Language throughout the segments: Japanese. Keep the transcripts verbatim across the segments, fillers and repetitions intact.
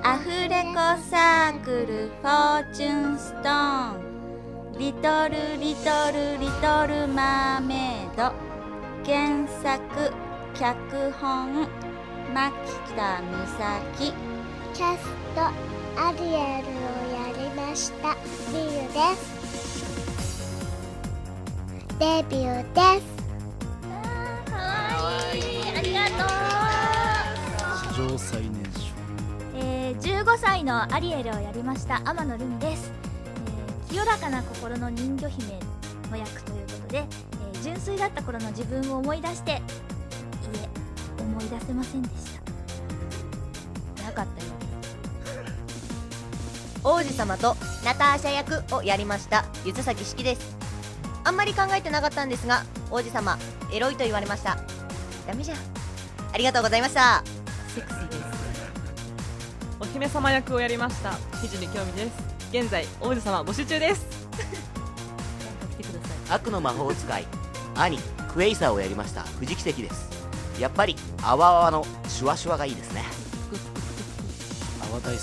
アフレコサークルフォーチュンストーンリトルリトルリトルマーメイド原作脚本牧田美咲キャストアリエルをやりましたリユです。デビューです。 かわいい、ありがとう。 史上最年少、 えー、じゅうごさいのアリエルをやりました天野ルミです。えー、清らかな心の人魚姫の役ということで、えー、純粋だった頃の自分を思い出して、いえ、思い出せませんでした。 なかったよ。 王子様とナターシャ役をやりましたゆずさきしきです。あんまり考えてなかったんですが、王子様エロいと言われました。ダメじゃん。ありがとうございました。 セクシーです。 お姫様役をやりました藤見京美です。現在王子様募集中です。 来てください。 悪の魔法使い兄クエイサーをやりました藤木関です。やっぱりあわあわのシュワシュワがいいですね。 泡大好き。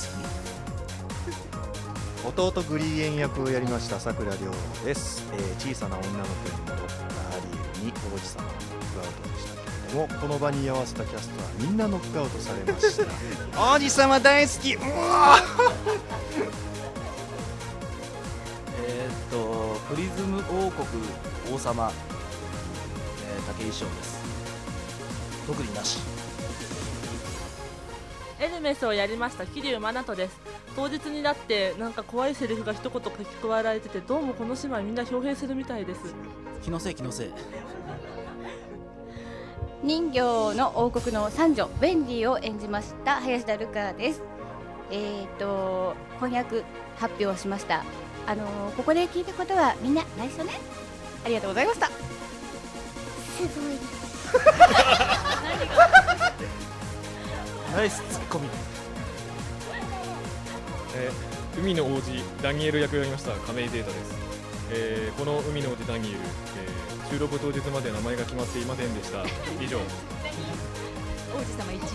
弟グリーエン役をやりましたさくらりょうです、えー、小さな女の子に戻ったアリエルに王子様のノックアウトでしたけれども、この場に居合わせたキャストはみんなノックアウトされました王子様大好き。うわえーっとプリズム王国王様、えー、武井壮です。特になし。 エルメスをやりました桐生真奈人です。当日になってなんか怖いセリフが一言書き加えられてて、どうもこの姉妹みんな表変するみたいです。 気のせい気のせい。 人魚の王国の三女ウェンディを演じました林田ルカです。えーと翻訳発表しました。あのー、ここで聞いたことはみんな内緒ね。ありがとうございました。 すごい。 ナイスツッコミ。 えー、海の王子ダニエル役をやりました亀井データです。えー、この海の王子ダニエル、えー、収録当日まで名前が決まっていませんでした。以上。 王子様いち。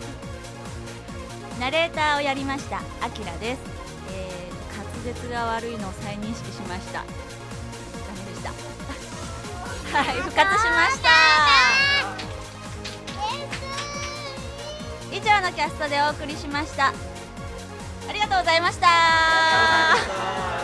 ナレーターをやりましたアキラです。えー、滑舌が悪いのを再認識しました。ダメでした。はい、復活しました。以上のキャストでお送りしました。ありがとうございました。